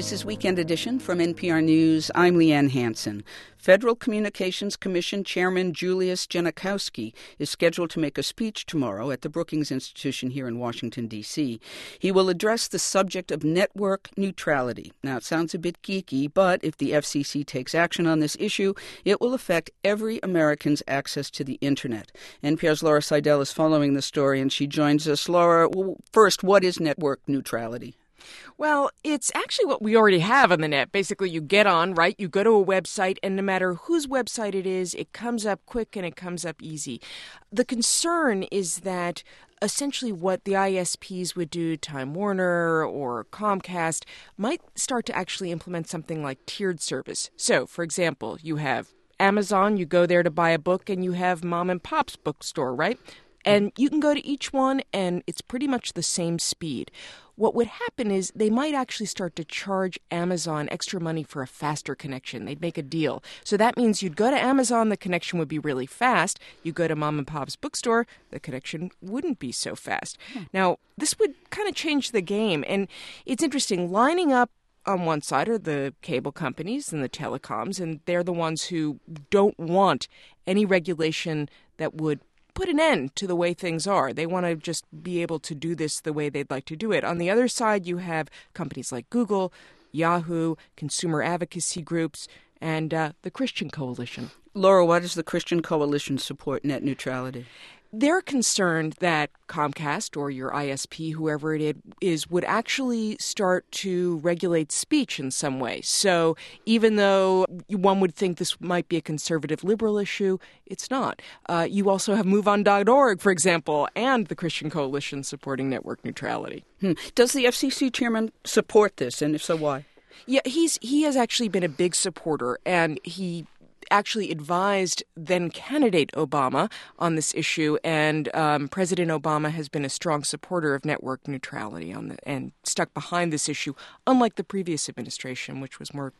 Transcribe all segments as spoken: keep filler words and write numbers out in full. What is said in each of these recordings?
This is Weekend Edition from N P R News. I'm Leanne Hansen. Federal Communications Commission Chairman Julius Genachowski is scheduled to make a speech tomorrow at the Brookings Institution here in Washington, D C He will address the subject of network neutrality. Now, it sounds a bit geeky, but if the F C C takes action on this issue, it will affect every American's access to the Internet. N P R's Laura Seidel is following the story, and she joins us. Laura, first, what is network neutrality? Well, it's actually what we already have on the net. Basically, you get on, right? You go to a website, and no matter whose website it is, it comes up quick and it comes up easy. The concern is that essentially what the I S Ps would do, Time Warner or Comcast, might start to actually implement something like tiered service. So, for example, you have Amazon, you go there to buy a book, and you have Mom and Pop's bookstore, right? And you can go to each one, and it's pretty much the same speed. What would happen is they might actually start to charge Amazon extra money for a faster connection. They'd make a deal. So that means you'd go to Amazon, the connection would be really fast. You go to Mom and Pop's bookstore, the connection wouldn't be so fast. Hmm. Now, this would kind of change the game. And it's interesting, lining up on one side are the cable companies and the telecoms, and they're the ones who don't want any regulation that would put an end to the way things are. They want to just be able to do this the way they'd like to do it. On the other side, you have companies like Google, Yahoo, consumer advocacy groups, and uh, the Christian Coalition. Laura, why does the Christian Coalition support net neutrality? They're concerned that Comcast or your I S P, whoever it is, would actually start to regulate speech in some way. So even though one would think this might be a conservative liberal issue, it's not. Uh, you also have move on dot org, for example, and the Christian Coalition supporting network neutrality. Hmm. Does the F C C chairman support this, and if so, why? Yeah, he's he has actually been a big supporter, and he actually advised then-candidate Obama on this issue, and um, President Obama has been a strong supporter of network neutrality on the, and stuck behind this issue, unlike the previous administration, which was more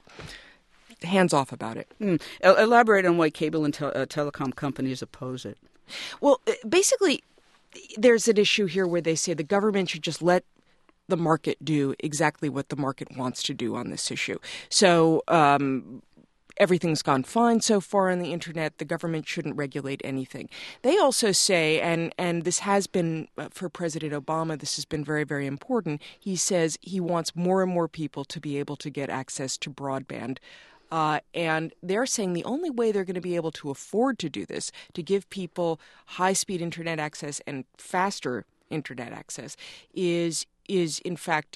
hands-off about it. Mm. Elaborate on why cable and te- uh, telecom companies oppose it. Well, basically, there's an issue here where they say the government should just let the market do exactly what the market wants to do on this issue. So um everything's gone fine so far on the Internet. The government shouldn't regulate anything. They also say, and, and this has been, uh, for President Obama, this has been very, very important. He says he wants more and more people to be able to get access to broadband. Uh, and they're saying the only way they're going to be able to afford to do this, to give people high-speed Internet access and faster Internet access, is, is in fact,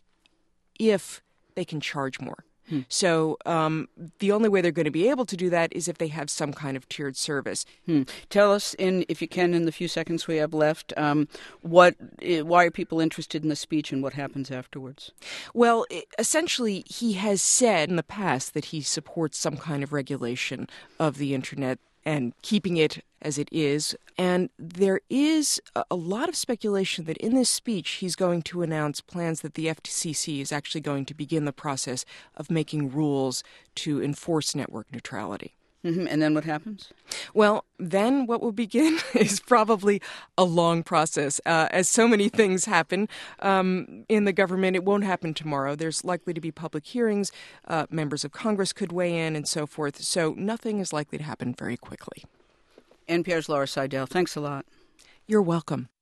if they can charge more. Hmm. So um, the only way they're going to be able to do that is if they have some kind of tiered service. Hmm. Tell us, in if you can, in the few seconds we have left, um, what, why are people interested in the speech and what happens afterwards? Well, essentially, he has said in the past that he supports some kind of regulation of the Internet and keeping it as it is. And there is a lot of speculation that in this speech he's going to announce plans that the F C C is actually going to begin the process of making rules to enforce network neutrality. Mm-hmm. And then what happens? Well, then what will begin is probably a long process. Uh, as so many things happen um, in the government, it won't happen tomorrow. There's likely to be public hearings. Uh, members of Congress could weigh in and so forth. So nothing is likely to happen very quickly. N P R's Laura Seidel, thanks a lot. You're welcome.